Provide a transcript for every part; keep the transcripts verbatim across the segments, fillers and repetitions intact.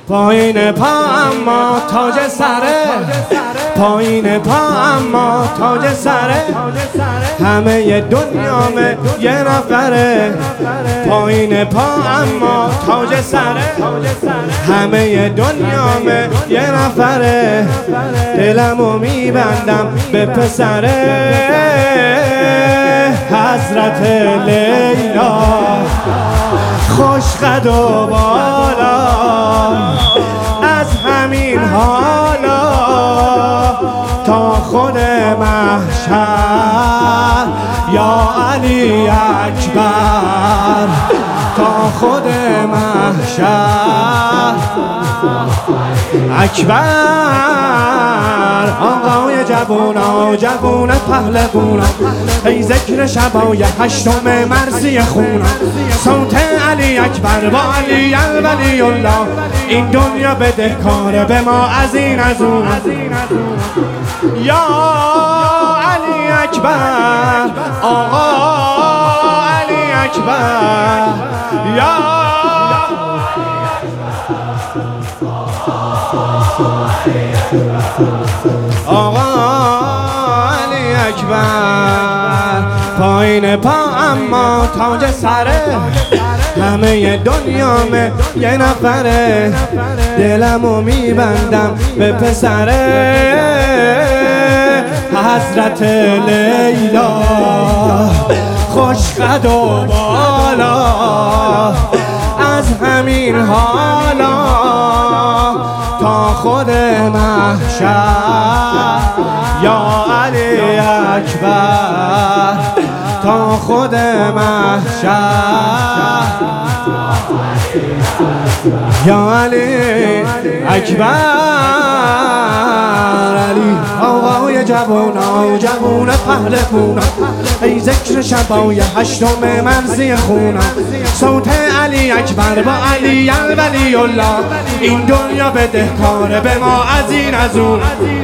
پایین پا اما تاج سره، پایین پا اما تاج سره، همه دنیامه یه نفره. پایین پا اما تاج سره، همه دنیامه یه نفره. دلمو میبندم به پسره حضرت لیلا، خوش قد و بالا از همین حالا تا خود محشر. یا علی اکبر تا خود محشر. اکبر آقای جوونا، جوون پهلوونا، ای ذکر شبای هشتم مرزی خونا. صوت علی اکبر با علی ولی الله، این دنیا بدهکاره به ما از این از اون. یا علی اکبر، آقا علی اکبر، یا آقا علی اکبر. پایین پا اما تاج سره، همه دنیامه یه نفره. دلمو میبندم به پسره حضرت لیلا، خوش قد و بالا از همین حالا تا خود محشر. یا علی اکبر تا خود محشر. یا علی اکبر، علی آقای جوونا، جوون پهلوونا، ای ذکر شبای هشتم مرزی خونا. صوت علی اکبر با علی ولی الله، این دنیا بدهکاره به ما از این از اون.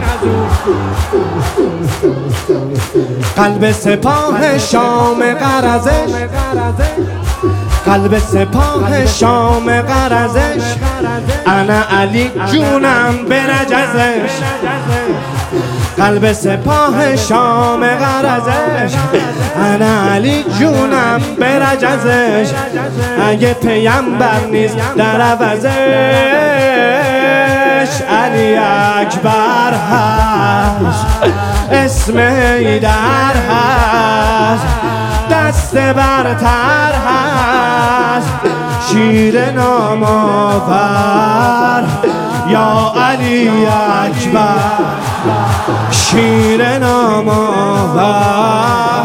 قلب سپاه شام غرضش، قلب سپاه شام غرضش، انا علی جونم برجزش. قلب سپاه شام غرضش، انا علی جونم برجزش. اگه پیمبر نیست در عوضش، علی اکبر هست، اسم ایدر هست، دست برتر هست، شیر نامآور. یا علی اکبر، شیر نامآور.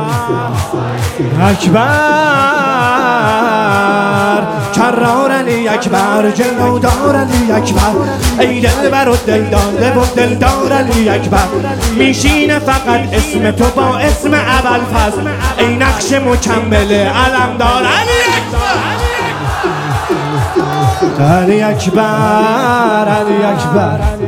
اکبر کرار علی اکبر، جلودار علی اکبر، ای دلبر و دلداده و دلدار علی اکبر. میشینه فقط اسم تو با اسم ابوالفضل، ای نقش مکمل علمدار علی اکبر. علی اکبر، علی اکبر.